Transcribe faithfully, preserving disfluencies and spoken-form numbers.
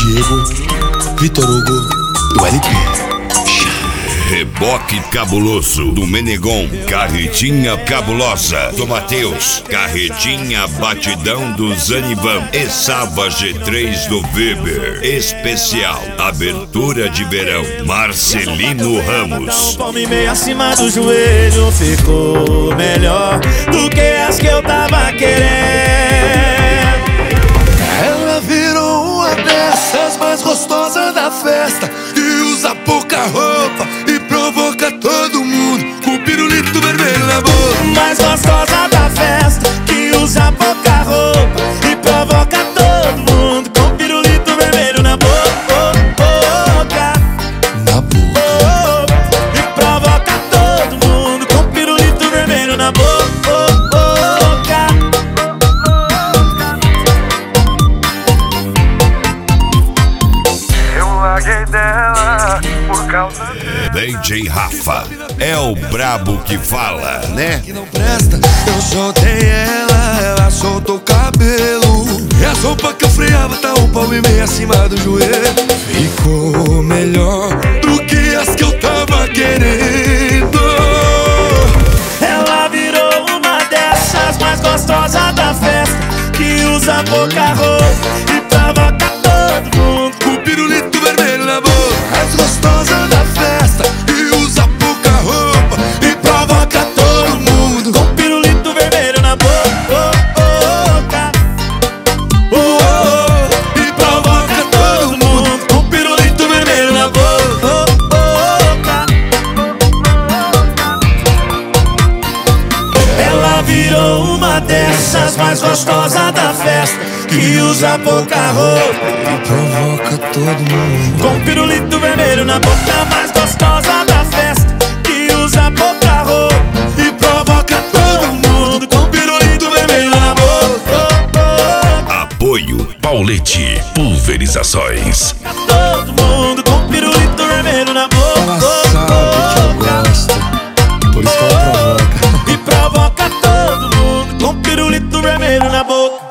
Diego, Vitor Hugo, do L P. Reboque cabuloso do Menegon, carretinha cabulosa do Matheus, carretinha batidão do Zanivan e Sava G três do Weber. Especial, abertura de verão, Marcelino Ramos. Palma e meia acima do joelho, ficou melhor do que as que eu tava querendo. Ela virou uma dessas mais gostosas da festa, que usa pouca roupa e provoca todo mundo com pirulito vermelho na boca. Mais gostosa da festa, que usa pouca roupa e provoca todo mundo com pirulito vermelho na boca. Na boca. E provoca todo mundo com pirulito vermelho na boca. Eu larguei dela por causa dele. D J Rafa é o brabo que fala, né? Que não presta, eu soltei ela, ela soltou o cabelo. E a roupa que eu freava tá um palmo e meio acima do joelho. Ficou melhor do que as que eu tava querendo. Ela virou uma dessas mais gostosas da festa, que usa pouca roupa e provoca todo mundo Com pirulito vermelho na boca. Mais gostosa da festa, que usa pouca roupa e provoca todo mundo com pirulito vermelho na boca. Oh, oh, e provoca todo mundo com pirulito vermelho na boca. Ela virou uma dessas mais gostosas da festa, que usa pouca roupa e provoca todo mundo com pirulito vermelho na boca. Mais gostosa da festa, que usa pouca roupa e provoca todo mundo com pirulito vermelho na boca. Apoio Paulete Pulverizações. Todo mundo com pirulito vermelho na boca. Ela sabe que eu gosto, por isso que ela provoca. E provoca todo mundo com pirulito vermelho na boca.